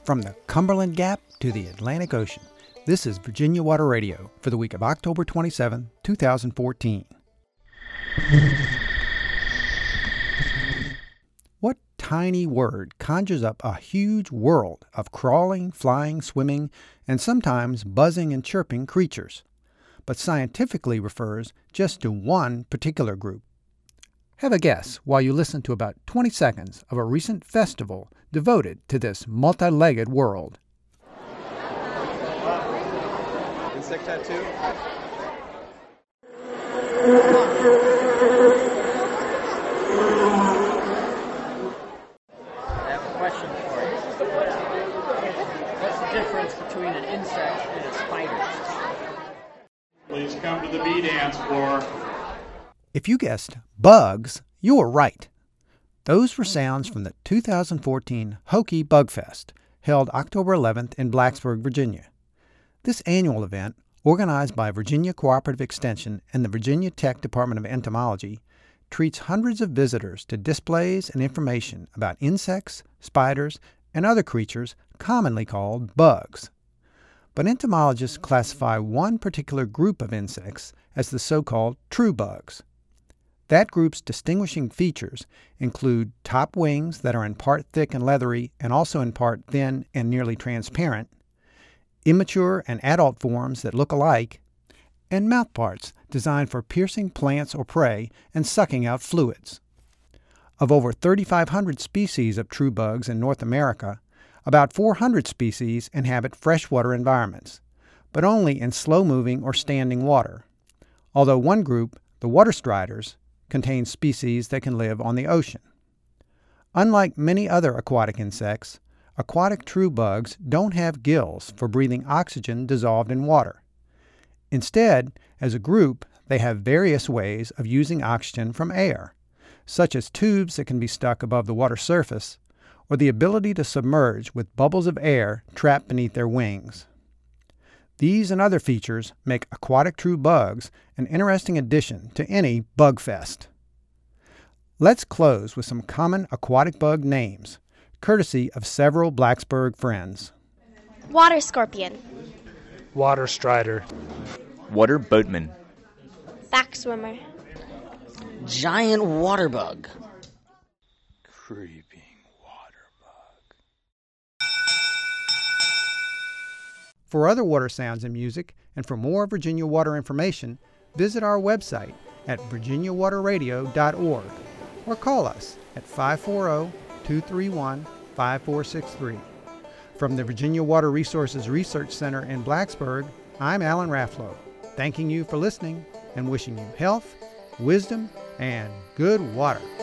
From the Cumberland Gap to the Atlantic Ocean, this is Virginia Water Radio for the week of October 27, 2014. What tiny word conjures up a huge world of crawling, flying, swimming, and sometimes buzzing and chirping creatures, but scientifically refers just to one particular group? Have a guess while you listen to about 20 seconds of a recent festival devoted to this multi-legged world. Insect tattoo? I have a question for you. What's the difference between an insect and a spider? Please come to the bee dance floor. If you guessed bugs, you were right. Those were sounds from the 2014 Hokie Bug Fest, held October 11th in Blacksburg, Virginia. This annual event, organized by Virginia Cooperative Extension and the Virginia Tech Department of Entomology, treats hundreds of visitors to displays and information about insects, spiders, and other creatures commonly called bugs. But entomologists classify one particular group of insects as the so-called true bugs. That group's distinguishing features include top wings that are in part thick and leathery and also in part thin and nearly transparent, immature and adult forms that look alike, and mouthparts designed for piercing plants or prey and sucking out fluids. Of over 3,500 species of true bugs in North America, about 400 species inhabit freshwater environments, but only in slow-moving or standing water, although one group, the water striders, contains species that can live on the ocean. Unlike many other aquatic insects, aquatic true bugs don't have gills for breathing oxygen dissolved in water. Instead, as a group, they have various ways of using oxygen from air, such as tubes that can be stuck above the water surface, or the ability to submerge with bubbles of air trapped beneath their wings. These and other features make aquatic true bugs an interesting addition to any bug fest. Let's close with some common aquatic bug names, courtesy of several Blacksburg friends. Water scorpion, Water strider, Water boatman, back swimmer, Giant water bug. Creeping water bug. For other water sounds and music, and for more Virginia Water information, visit our website at virginiawaterradio.org or call us at 540-231-5463. From the Virginia Water Resources Research Center in Blacksburg, I'm Alan Rafflow, thanking you for listening and wishing you health, wisdom, and good water.